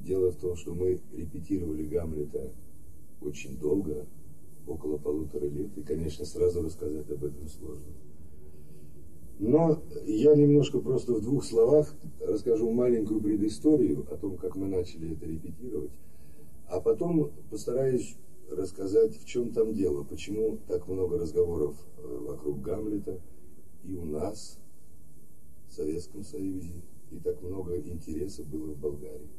Дело в том, что мы репетировали Гамлета очень долго, около 1,5 лет, и, конечно, сразу рассказать об этом сложно. Но я немножко просто в 2 словах расскажу маленькую предысторию о том, как мы начали это репетировать, а потом постараюсь рассказать, в чем там дело, почему так много разговоров вокруг Гамлета и у нас, в Советском Союзе, и так много интереса было в Болгарии.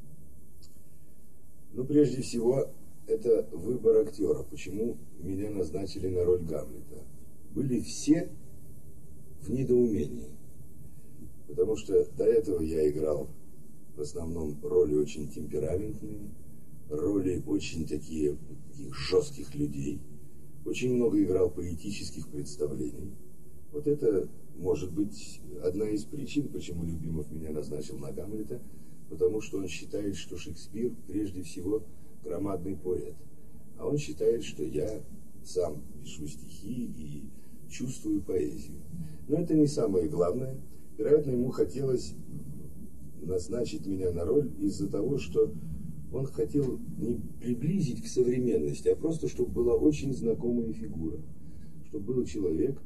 Ну, прежде всего, это выбор актера. Почему меня назначили на роль Гамлета? Были все в недоумении, потому что до этого я играл в основном роли очень темпераментные, роли очень таких жестких людей, очень много играл поэтических представлений. Вот это может быть одна из причин, почему Любимов меня назначил на Гамлета, потому что он считает, что Шекспир прежде всего громадный поэт, а он считает, что я сам пишу стихи и чувствую поэзию. Но это не самое главное. Вероятно, ему хотелось назначить меня на роль из-за того, что он хотел не приблизить к современности, а просто, чтобы была очень знакомая фигура. Чтобы был человек,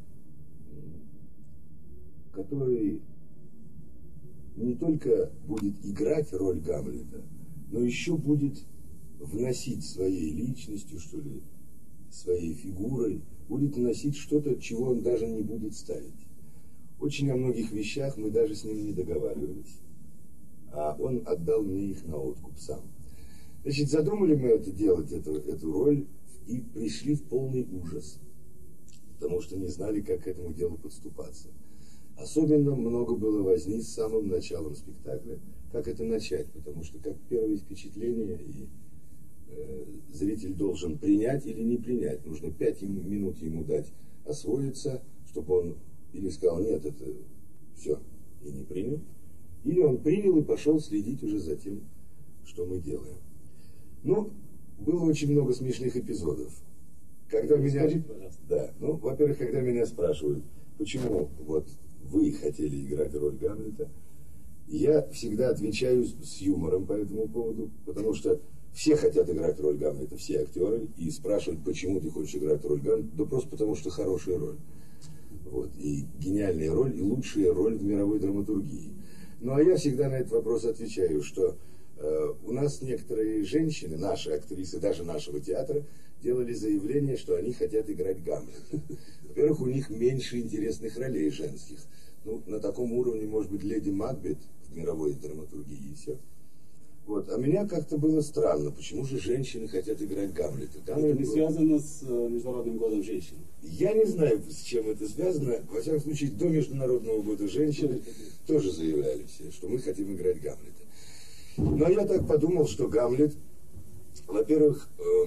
который не только будет играть роль Гамлета, но еще будет вносить своей личностью, что ли, своей фигурой, будет вносить что-то, чего он даже не будет ставить. Очень о многих вещах мы даже с ним не договаривались, а он отдал мне их на откуп сам. Значит, задумали мы это делать, эту роль, и пришли в полный ужас, потому что не знали, как к этому делу подступаться. Особенно много было возни с самым началом спектакля, как это начать, потому что как первое впечатление, и зритель должен принять или не принять. Нужно 5 минут ему дать освоиться, чтобы он или сказал, нет, это все, и не принял, или он принял и пошел следить уже за тем, что мы делаем. Ну, было очень много смешных эпизодов. Когда меня... Да, ну, во-первых, когда меня спрашивают, почему вот вы хотели играть роль Гамлета, я всегда отвечаю с юмором по этому поводу, потому что все хотят играть роль Гамлета, все актеры, и спрашивают, почему ты хочешь играть роль Гамлета, да просто потому что хорошая роль. Вот, и гениальная роль, и лучшая роль в мировой драматургии. Ну, а я всегда на этот вопрос отвечаю, что у нас некоторые женщины, наши актрисы, даже нашего театра, делали заявление, что они хотят играть Гамлета. Во-первых, у них меньше интересных ролей женских. Ну, на таком уровне, может быть, леди Макбет в мировой драматургии и все. Вот. А меня как-то было странно, почему же женщины хотят играть Гамлета. Это не связано с Международным годом женщин? Я не знаю, с чем это связано. Во всяком случае, до Международного года женщины тоже заявляли все, что мы хотим играть Гамлета. Но я так подумал, что Гамлет, во-первых,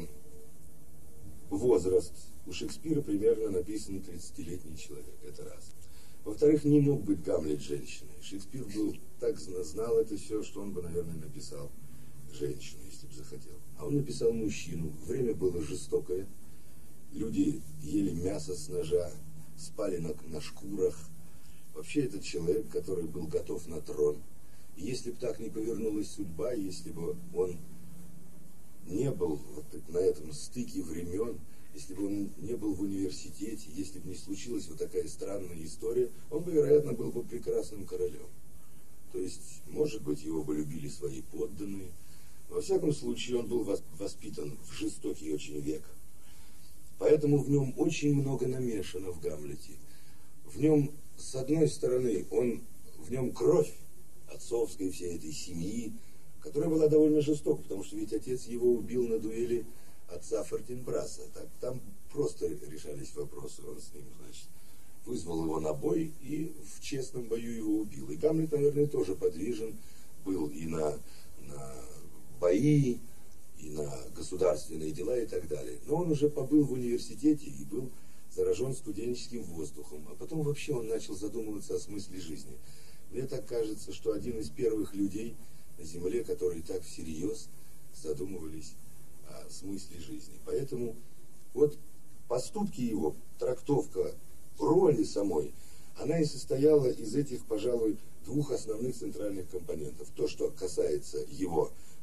возраст у Шекспира примерно написан 30-летний человек, это раз. Во-вторых, не мог быть Гамлет женщиной. Шекспир был так знал это все, что он бы, наверное, написал женщину, если бы захотел. А он написал мужчину. Время было жестокое. Люди ели мясо с ножа, спали на шкурах. Вообще, этот человек, который был готов на трон. И если бы так не повернулась судьба, если бы он не был вот на этом стыке времен, если бы он не был в университете, если бы не случилась вот такая странная история, он бы, вероятно, был бы прекрасным королем. То есть, может быть, его бы любили свои подданные. Во всяком случае, он был воспитан в жестокий очень век. Поэтому в нем очень много намешано в Гамлете. В нем, с одной стороны, в нем кровь отцовской всей этой семьи, которая была довольно жестока, потому что ведь отец его убил на дуэли отца Фортенбраса. Там просто решались вопросы. Он с ним, значит, вызвал его на бой и в честном бою его убил. И Гамлет, наверное, тоже подвижен был и на бои, и на государственные дела и так далее. Но он уже побыл в университете и был заражен студенческим воздухом. А потом вообще он начал задумываться о смысле жизни. Мне так кажется, что один из первых людей на Земле, которые так всерьез задумывались о смысле жизни. Поэтому вот поступки его, трактовка роли самой, она и состояла из этих, пожалуй, 2 основных центральных компонентов. То, что касается его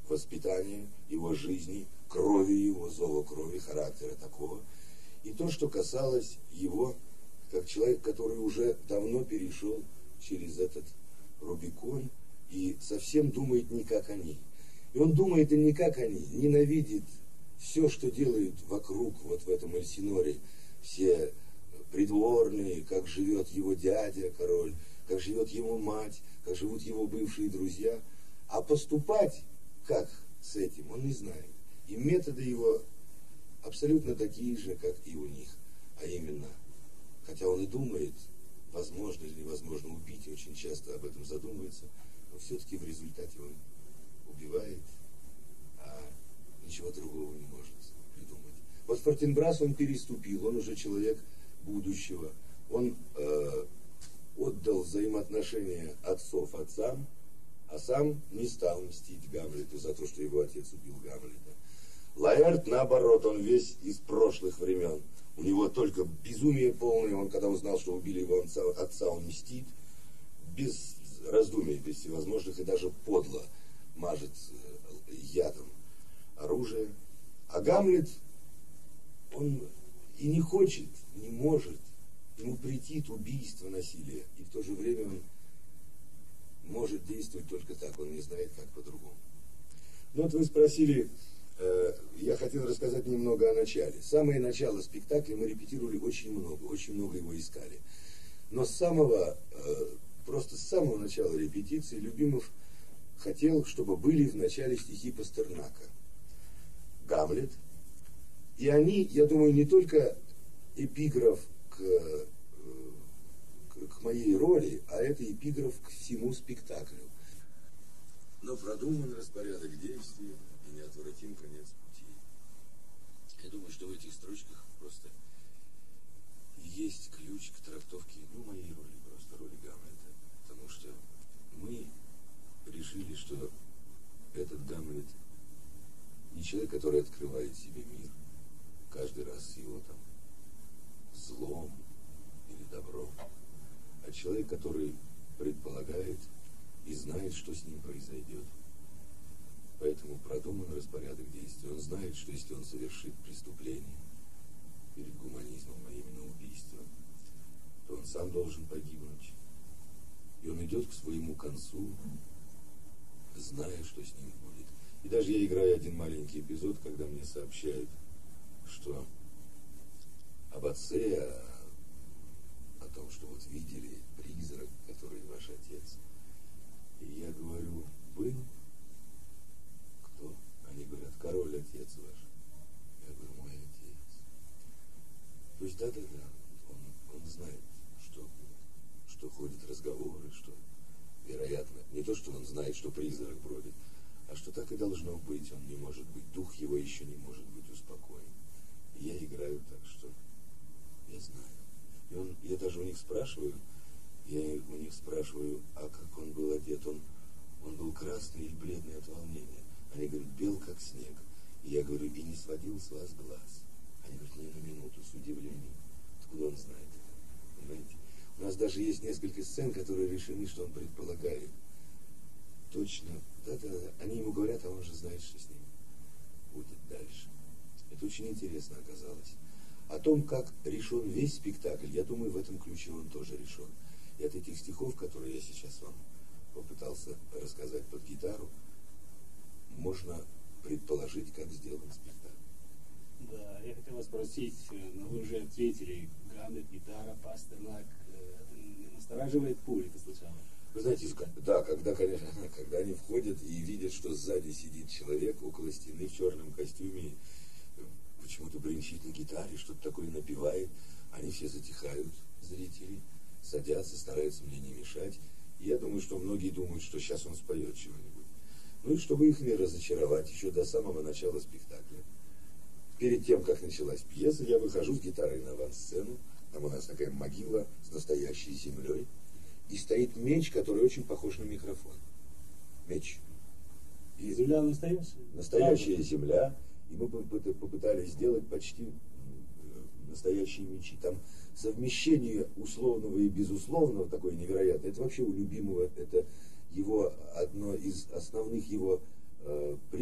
воспитания, его жизни, крови его, зова крови, характера такого. И то, что касалось его, как человек, который уже давно перешел через этот Рубикон и совсем думает не как они. И он думает и не как они, ненавидит все, что делают вокруг, вот в этом Эльсиноре, все придворные, как живет его дядя, король, как живет его мать, как живут его бывшие друзья. А поступать как с этим, он не знает. И методы его абсолютно такие же, как и у них. А именно, хотя он и думает, возможно или невозможно убить, и очень часто об этом задумывается, но все-таки в результате он убивает, а ничего другого не может придумать. Вот Фортенбрас он переступил, он уже человек будущего. Он отдал взаимоотношения отцов отцам, а сам не стал мстить Гамлету за то, что его отец убил Гамлета. Лаэрт, наоборот, он весь из прошлых времен. У него только безумие полное. Он, когда узнал, что убили его отца, он мстит. Без раздумий, без всевозможных, и даже подло мажет ядом оружие. А Гамлет, он и не хочет, не может. Ему претит убийство, насилие. И в то же время он может действовать только так. Он не знает, как по-другому. Ну вот вы спросили, я хотел рассказать немного о начале. Самое начало спектакля мы репетировали очень много его искали. Но просто с самого начала репетиции Любимов хотел, чтобы были в начале стихи Пастернака. Гамлет. И они, я думаю, не только эпиграф к моей роли, а это эпиграф к всему спектаклю. Но продуман распорядок действий и неотвратим конец пути. Я думаю, что в этих строчках просто есть ключ к трактовке, моей роли, просто роли Гамлета. Потому что мы решили, что этот Гамлет не человек, который открывает себе мир каждый раз с его там злом или добром, а человек, который предполагает и знает, что с ним произойдет. Поэтому продуман распорядок действий. Он знает, что если он совершит преступление перед гуманизмом, а именно убийство, то он сам должен погибнуть. И он идет к своему концу, зная, что с ним будет. И даже я играю один маленький эпизод, когда мне сообщают, что об отце, о том, что вот видели призрак, который ваш отец. И я говорю, был? Кто? Они говорят, король, отец ваш. Я говорю, мой отец. То есть, да, он знает, что ходят разговоры, что, вероятно, не то, что он знает, что призрак бродит, а что так и должно быть, он не может быть, дух его еще не может быть успокоен. И я играю так, что я знаю. И я даже у них спрашиваю, а как он был одет, он был красный или бледный от волнения. Они говорят, бел как снег. И я говорю, и не сводил с вас глаз. Они говорят, не на минуту, с удивлением. Откуда он знает это? Понимаете? У нас даже есть несколько сцен, которые решены, что он предполагает. Точно, да, они ему говорят, а он же знает, что с ним будет дальше. Это очень интересно оказалось. О том, как решен весь спектакль, я думаю, в этом ключе он тоже решен. И от этих стихов, которые я сейчас вам попытался рассказать под гитару, можно предположить, как сделан спектакль. Да, я хотел вас спросить, но вы уже ответили, Гамлет, гитара, Пастернак, это не настораживает публику сначала? Вы знаете, да, когда они входят и видят, что сзади сидит человек около стены в черном костюме, почему-то бренчит на гитаре, что-то такое напевает, они все затихают, зрители, садятся, стараются мне не мешать. И я думаю, что многие думают, что сейчас он споет чего-нибудь. Ну и чтобы их не разочаровать еще до самого начала спектакля. Перед тем, как началась пьеса, я выхожу с гитарой на авансцену. Там у нас такая могила с настоящей землей. И стоит меч, который очень похож на микрофон. Меч. И земля настоящая? Настоящая земля. И мы попытались сделать почти настоящие мечи. Там совмещение условного и безусловного такое невероятное. Это вообще у Любимого, это его одно из основных его признаков.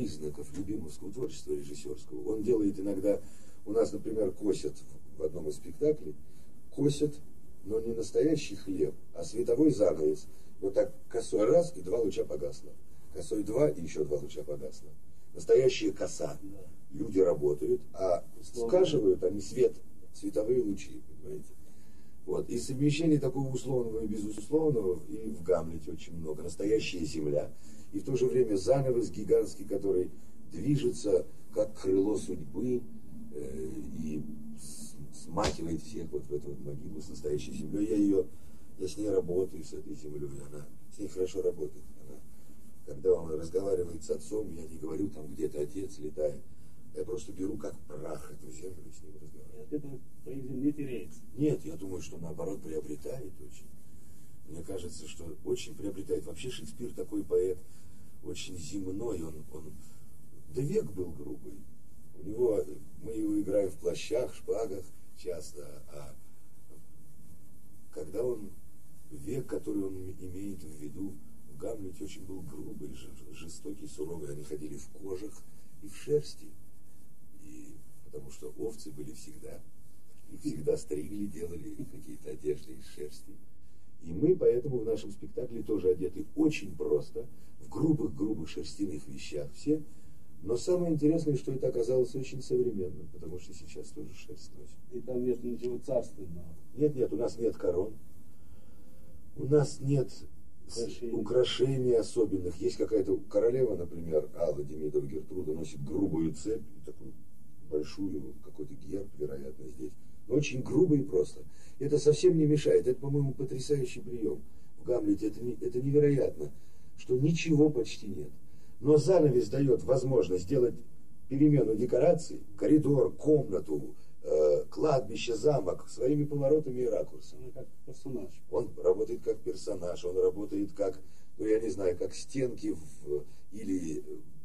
признаков любимовского творчества режиссерского. Он делает иногда, у нас, например, косят в одном из спектаклей, косят, но не настоящий хлеб, а световой занавес. Вот так косой раз, и 2 луча погасло. Косой 2, и еще 2 луча погасло. Настоящая коса. Люди работают, а скашивают они световые лучи, понимаете? Вот. И совмещение такого условного и безусловного и в Гамлете очень много. Настоящая земля. И в то же время занавес гигантский, который движется как крыло судьбы и смахивает всех вот в эту вот могилу с настоящей землей. Я с ней работаю, с этой землей. Она с ней хорошо работает. Когда он разговаривает с отцом, я не говорю, там где-то отец летает. Я просто беру как прах эту землю и с ним разговариваю. От этого поэзия не теряется. Нет, я думаю, что наоборот приобретает очень. Мне кажется, что очень приобретает. Вообще Шекспир такой поэт, очень земной. Он да век был грубый. У него, мы его играем в плащах, шпагах часто, а когда он, век, который он имеет в виду, в Гамлете очень был грубый, жестокий, суровый. Они ходили в кожах и в шерсти. И потому что овцы были всегда. Их всегда стригли, делали какие-то одежды из шерсти. И мы поэтому в нашем спектакле тоже одеты очень просто, в грубых шерстяных вещах все. Но самое интересное, что это оказалось очень современным, потому что сейчас тоже шерсть носит. И там нет ничего царственного. Нет, у нас нет корон. У нас нет украшений особенных. Есть какая-то королева, например, Алла Демидова Гертруда, носит грубую цепь, такую большую, какой-то герб, вероятно, здесь. Но очень грубо и просто. Это совсем не мешает. Это, по-моему, потрясающий прием. В Гамлете это невероятно, что ничего почти нет. Но занавес дает возможность сделать перемену декораций, коридор, комнату, кладбище, замок своими поворотами и ракурсами. Он как персонаж. Он работает как персонаж, он работает как, я не знаю, как стенки или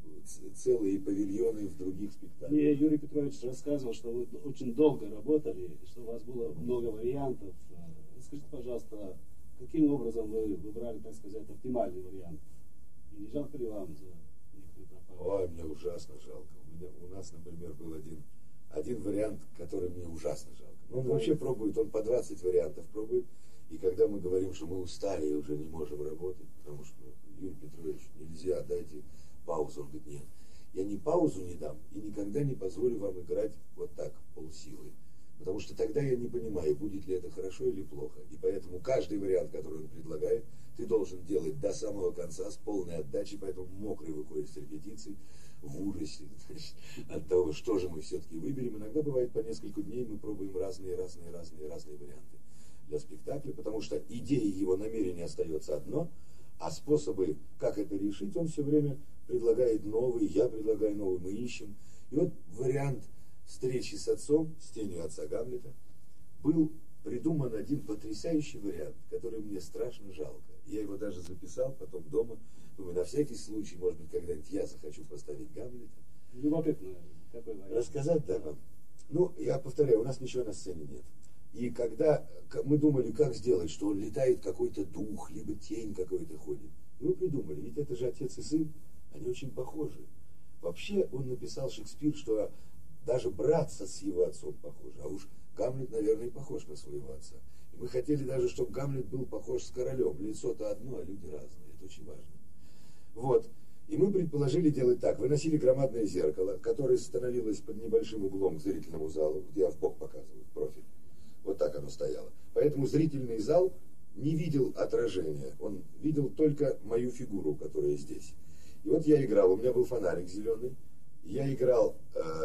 целые павильоны в других спектаклях. Мне Юрий Петрович рассказывал, что вы очень долго работали, что у вас было много вариантов. Скажите, пожалуйста, каким образом вы выбрали, так сказать, оптимальный вариант? И не жалко ли вам за некоторые пропали? Ой, мне ужасно жалко. У нас, например, был один вариант, который мне ужасно жалко. Он вообще пробует, он по 20 вариантов пробует. И когда мы говорим, что мы устали и уже не можем работать, потому что, Юрий Петрович, нельзя, дайте паузу. Он говорит, нет, я ни паузу не дам и никогда не позволю вам играть вот так, полсилы. Потому что тогда я не понимаю, будет ли это хорошо или плохо. И поэтому каждый вариант, который он предлагает, ты должен делать до самого конца с полной отдачей, поэтому мокрый выходит с репетиций в ужасе, значит, от того, что же мы все-таки выберем. Иногда бывает по несколько дней мы пробуем разные варианты для спектакля, потому что идея его намерения остается одно, а способы, как это решить, он все время предлагает новые, я предлагаю новые, мы ищем. И вот вариант встречи с отцом, с тенью отца Гамлета, был придуман один потрясающий вариант, который мне страшно жалко. Я его даже записал потом дома. Думаю, на всякий случай, может быть, когда-нибудь я захочу поставить Гамлета. Любопытно, какой вариант. Рассказать, да, вам? Ну, я повторяю, у нас ничего на сцене нет. И когда мы думали, как сделать, что он летает какой-то дух, либо тень какой-то ходит. И мы придумали, ведь это же отец и сын, они очень похожи. Вообще он написал, Шекспир, что даже братца с его отцом похож. А уж Гамлет, наверное, и похож на своего отца. И мы хотели даже, чтобы Гамлет был похож с королем. Лицо-то одно, а люди разные. Это очень важно. Вот. И мы предположили делать так. Выносили громадное зеркало, которое становилось под небольшим углом к зрительному залу, где я в бок показываю, в профиль. Вот так оно стояло. Поэтому зрительный зал не видел отражения. Он видел только мою фигуру, которая здесь. И вот я играл. У меня был фонарик зеленый. Я играл,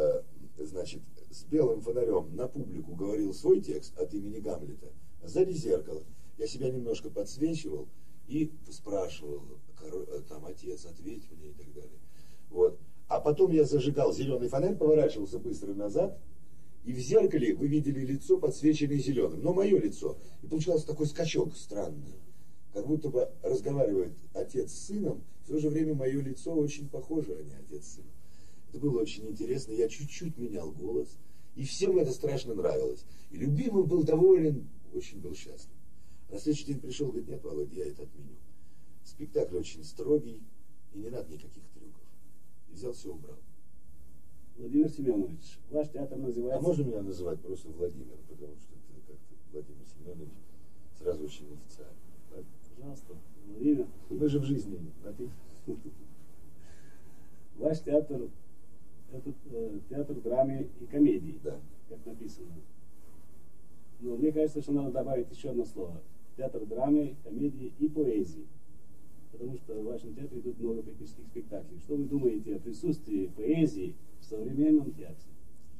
значит, с белым фонарем на публику, говорил свой текст от имени Гамлета. А сзади зеркало. Я себя немножко подсвечивал и спрашивал, там, отец, ответь мне и так далее. Вот. А потом я зажигал зеленый фонарь, поворачивался быстро назад, и в зеркале вы видели лицо, подсвеченное зеленым, но мое лицо. И получался такой скачок странный. Как будто бы разговаривает отец с сыном, в то же время мое лицо очень похоже, а не отец с сыном. Это было очень интересно. Я чуть-чуть менял голос. И всем это страшно нравилось. И любимый был доволен, очень был счастлив. А на следующий день пришел, говорит, нет, Володя, я это отменю. Спектакль очень строгий, и не надо никаких трюков. И взял все убрал. Владимир Семенович, ваш театр называется... А можно меня называть просто Владимир, потому что это как-то Владимир Семенович сразу очень официально. Да? Пожалуйста, Владимир. Мы же в жизни на ты. Ваш театр – это театр драмы и комедии, Да. как написано. Но мне кажется, что надо добавить еще одно слово. Театр драмы, комедии и поэзии. Потому что в вашем театре идут много поэтических спектаклей. Что вы думаете о присутствии поэзии в современном театре?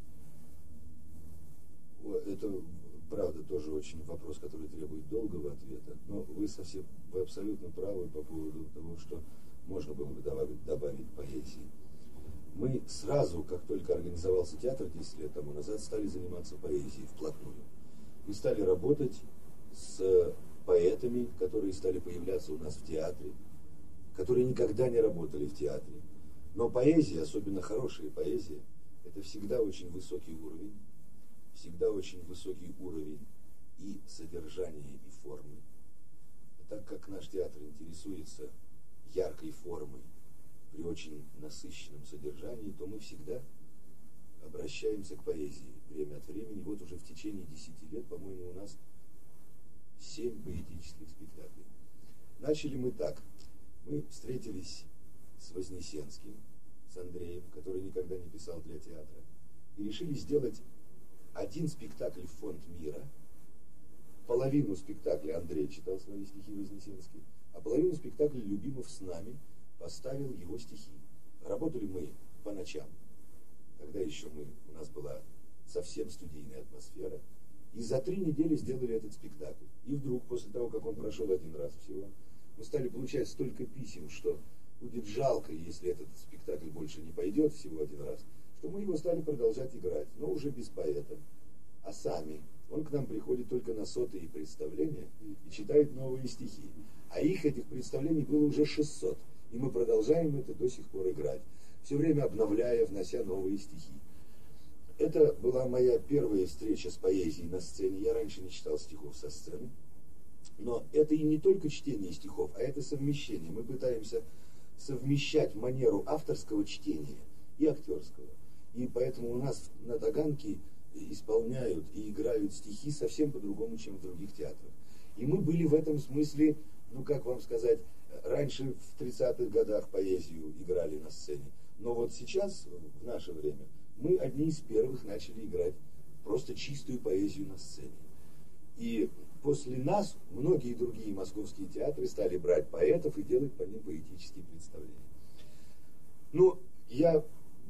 Это, правда, тоже очень вопрос, который требует долгого ответа. Но вы абсолютно правы по поводу того, что можно было бы добавить поэзии. Мы сразу, как только организовался театр 10 лет тому назад, стали заниматься поэзией вплотную. Мы стали работать с поэтами, которые стали появляться у нас в театре, которые никогда не работали в театре. Но поэзия, особенно хорошая поэзия, это всегда очень высокий уровень, и содержания, и формы. Так как наш театр интересуется яркой формой при очень насыщенном содержании, то мы всегда обращаемся к поэзии время от времени. Вот уже в течение 10 лет, по-моему, у нас 7 поэтических спектаклей. Начали мы так. Мы встретились с Вознесенским, с Андреем, который никогда не писал для театра, и решили сделать один спектакль в фонд мира. Половину спектакля Андрей читал свои стихи Вознесенский, а половину спектакля Любимов с нами поставил его стихи. Работали мы по ночам. Тогда еще у нас была совсем студийная атмосфера. И за 3 недели сделали этот спектакль. И вдруг, после того, как он прошел один раз всего, мы стали получать столько писем, что будет жалко, если этот спектакль больше не пойдет всего один раз, что мы его стали продолжать играть, но уже без поэта, а сами. Он к нам приходит только на 100-е представления и читает новые стихи. А этих представлений было уже 600. И мы продолжаем это до сих пор играть, все время обновляя, внося новые стихи. Это была моя первая встреча с поэзией на сцене. Я раньше не читал стихов со сцены. Но это и не только чтение стихов, а это совмещение. Мы пытаемся совмещать манеру авторского чтения и актерского. И поэтому у нас на Таганке исполняют и играют стихи совсем по-другому, чем в других театрах. И мы были в этом смысле, как вам сказать, раньше в 30-х годах поэзию играли на сцене. Но вот сейчас, в наше время, мы одни из первых начали играть просто чистую поэзию на сцене. И после нас многие другие московские театры стали брать поэтов и делать по ним поэтические представления. Я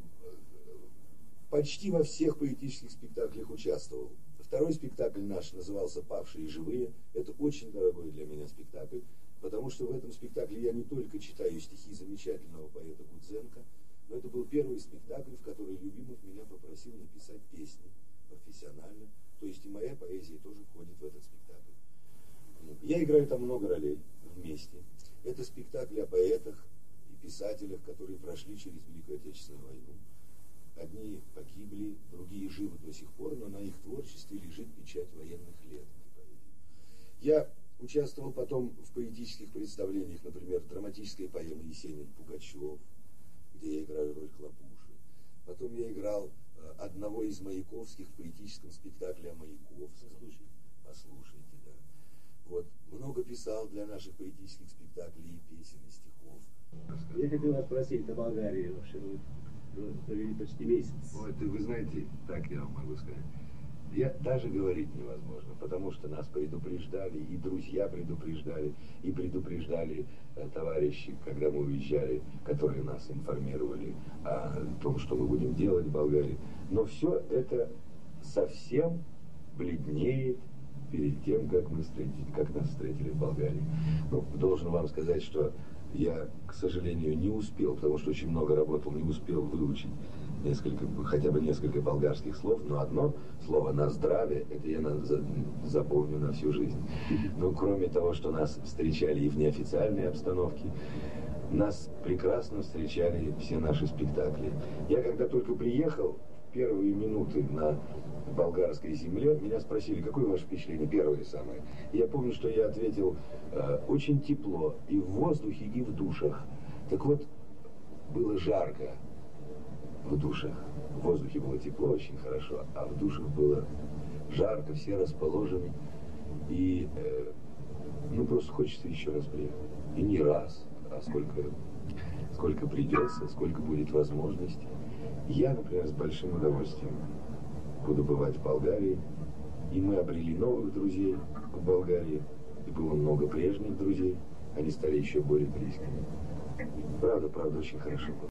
почти во всех поэтических спектаклях участвовал. Второй спектакль наш назывался «Павшие живые». Это очень дорогой для меня спектакль, потому что в этом спектакле я не только читаю стихи замечательного поэта Гудзенко, но это был первый спектакль, в который Любимов меня попросил написать песни профессионально. То есть и моя поэзия тоже входит в этот спектакль. Я играю там много ролей вместе. Это спектакль о поэтах и писателях, которые прошли через Великую Отечественную войну. Одни погибли, другие живы до сих пор, но на их творчестве лежит печать военных лет. Я участвовал потом в поэтических представлениях, например, драматическая поэма «Есенин Пугачев», где я играю роль Хлопуши. Потом я играл одного из Маяковских в поэтическом спектакле о Маяковском. Послушайте, да. Вот. Много писал для наших поэтических спектаклей и песен, и стихов. Я хотел вас спросить о Болгарии вообще. Вы провели почти месяц. Вы знаете, так я вам могу сказать. Даже говорить невозможно, потому что нас предупреждали, и друзья предупреждали, и предупреждали товарищи, когда мы уезжали, которые нас информировали о том, что мы будем делать в Болгарии. Но все это совсем бледнеет перед тем, как нас встретили в Болгарии. Должен вам сказать, что я, к сожалению, не успел, потому что очень много работал, не успел выучить хотя бы несколько болгарских слов, но одно слово «на здравие» это я запомню на всю жизнь. Кроме того, что нас встречали и в неофициальной обстановке, нас прекрасно встречали все наши спектакли. Я когда только приехал, первые минуты на болгарской земле, меня спросили, какое ваше впечатление, первое самое. Я помню, что я ответил, очень тепло и в воздухе, и в душах. Так вот, было жарко, в душах. В воздухе было тепло, очень хорошо, а в душах было жарко, все расположены. И ну просто хочется еще раз приехать. И не раз, а сколько придется, сколько будет возможностей. Я, например, с большим удовольствием буду бывать в Болгарии. И мы обрели новых друзей в Болгарии. И было много прежних друзей. Они стали еще более близкими. Правда, очень хорошо было.